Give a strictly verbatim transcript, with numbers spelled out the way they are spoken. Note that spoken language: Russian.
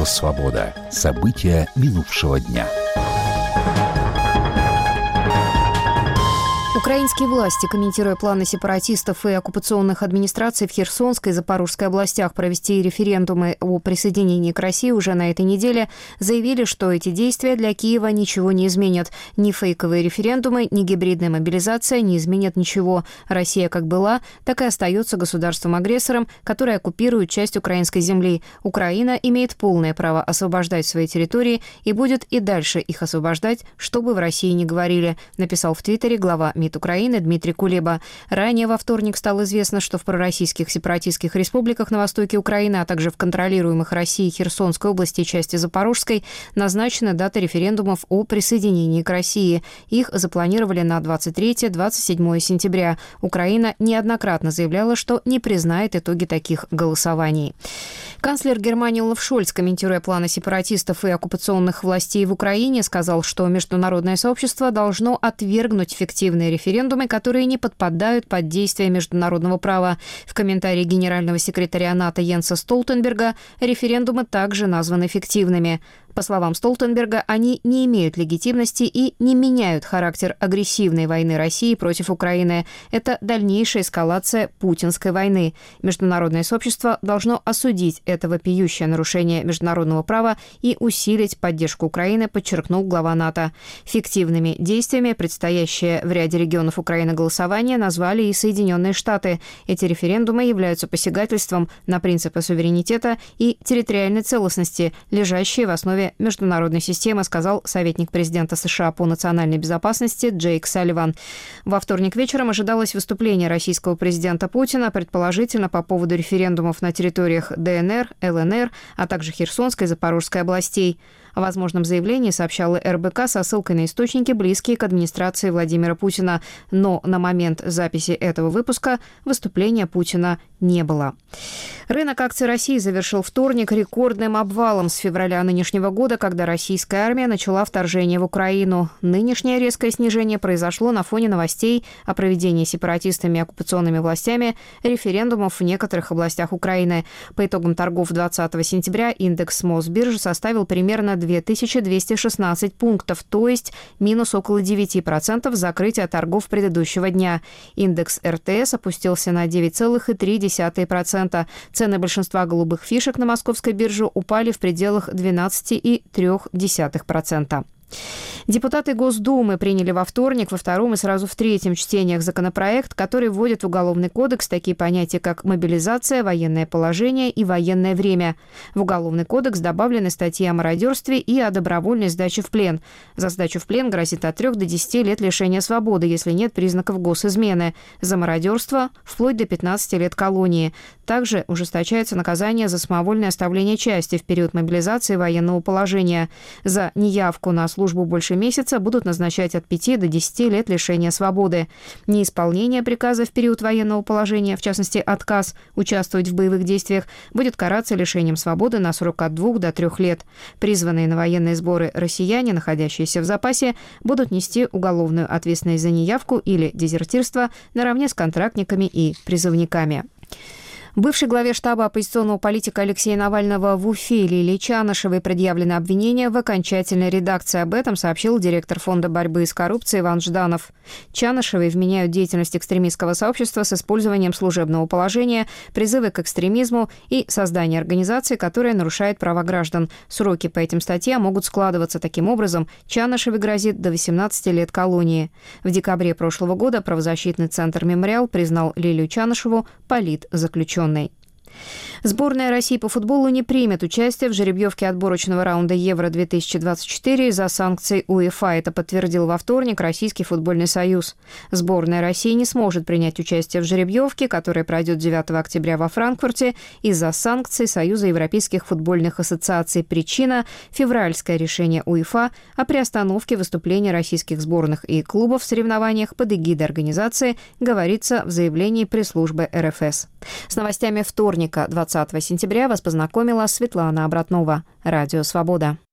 «Свобода». События минувшего дня. Украинские власти, комментируя планы сепаратистов и оккупационных администраций в Херсонской и Запорожской областях провести референдумы о присоединении к России уже на этой неделе, заявили, что эти действия для Киева ничего не изменят. Ни фейковые референдумы, ни гибридная мобилизация не изменят ничего. Россия как была, так и остается государством-агрессором, которое оккупирует часть украинской земли. Украина имеет полное право освобождать свои территории и будет и дальше их освобождать, что бы в России ни говорили, написал в Твиттере глава МИД Украины Дмитрий Кулеба. Ранее во вторник стало известно, что в пророссийских сепаратистских республиках на востоке Украины, а также в контролируемых Россией Херсонской области и части Запорожской назначена дата референдумов о присоединении к России. Их запланировали на двадцать третье — двадцать седьмое сентября. Украина неоднократно заявляла, что не признает итоги таких голосований. Канцлер Германии Олаф Шольц, комментируя планы сепаратистов и оккупационных властей в Украине, сказал, что международное сообщество должно отвергнуть фиктивные референдумы, которые не подпадают под действие международного права. В комментарии генерального секретаря НАТО Йенса Столтенберга референдумы также названы фиктивными. По словам Столтенберга, они не имеют легитимности и не меняют характер агрессивной войны России против Украины. Это дальнейшая эскалация путинской войны. Международное сообщество должно осудить это вопиющее нарушение международного права и усилить поддержку Украины, подчеркнул глава НАТО. Фиктивными действиями предстоящее в ряде регионов Украины голосование назвали и Соединенные Штаты. Эти референдумы являются посягательством на принципы суверенитета и территориальной целостности, лежащие в основе международной системы, сказал советник президента США по национальной безопасности Джейк Салливан. Во вторник вечером ожидалось выступление российского президента Путина, предположительно по поводу референдумов на территориях ДНР, ЛНР, а также Херсонской и Запорожской областей. О возможном заявлении сообщала эр бэ ка со ссылкой на источники, близкие к администрации Владимира Путина. Но на момент записи этого выпуска выступления Путина не было. Рынок акций России завершил вторник рекордным обвалом с февраля нынешнего года, когда российская армия начала вторжение в Украину. Нынешнее резкое снижение произошло на фоне новостей о проведении сепаратистами и оккупационными властями референдумов в некоторых областях Украины. По итогам торгов двадцатого сентября индекс Мосбиржи составил примерно две тысячи двести шестнадцать пунктов, то есть минус около девять процентов закрытия торгов предыдущего дня. Индекс эр тэ эс опустился на девять целых три десятых процента. Цены большинства голубых фишек на московской бирже упали в пределах двенадцать целых три десятых процента. Депутаты Госдумы приняли во вторник, во втором и сразу в третьем чтениях законопроект, который вводит в Уголовный кодекс такие понятия, как мобилизация, военное положение и военное время. В Уголовный кодекс добавлены статьи о мародерстве и о добровольной сдаче в плен. За сдачу в плен грозит от трех до десяти лет лишения свободы, если нет признаков госизмены. За мародерство – вплоть до пятнадцати лет колонии. Также ужесточается наказание за самовольное оставление части в период мобилизации и военного положения. За неявку на службу больше месяца будут назначать от пяти до десяти лет лишения свободы. Неисполнение приказа в период военного положения, в частности отказ участвовать в боевых действиях, будет караться лишением свободы на срок от двух до трех лет. Призванные на военные сборы россияне, находящиеся в запасе, будут нести уголовную ответственность за неявку или дезертирство наравне с контрактниками и призывниками. Бывшей главе штаба оппозиционного политика Алексея Навального в Уфе Лилии Чанышевой предъявлены обвинения в окончательной редакции. Об этом сообщил директор Фонда борьбы с коррупцией Иван Жданов. Чанышевой вменяют деятельность экстремистского сообщества с использованием служебного положения, призывы к экстремизму и создание организации, которая нарушает права граждан. Сроки по этим статьям могут складываться таким образом. Чанышевой грозит до восемнадцати лет колонии. В декабре прошлого года правозащитный центр «Мемориал» признал Лилию Чанышеву политзаключенной. Сборная России по футболу не примет участие в жеребьевке отборочного раунда Евро две тысячи двадцать четыре из-за санкций УЕФА. Это подтвердил во вторник Российский футбольный союз. Сборная России не сможет принять участие в жеребьевке, которая пройдет девятого октября во Франкфурте, из-за санкций Союза европейских футбольных ассоциаций. Причина – февральское решение УЕФА о приостановке выступлений российских сборных и клубов в соревнованиях под эгидой организации, говорится в заявлении пресс-службы эр эф эс. С новостями вторника, двадцатого сентября, вас познакомила Светлана Обратнова. Радио «Свобода».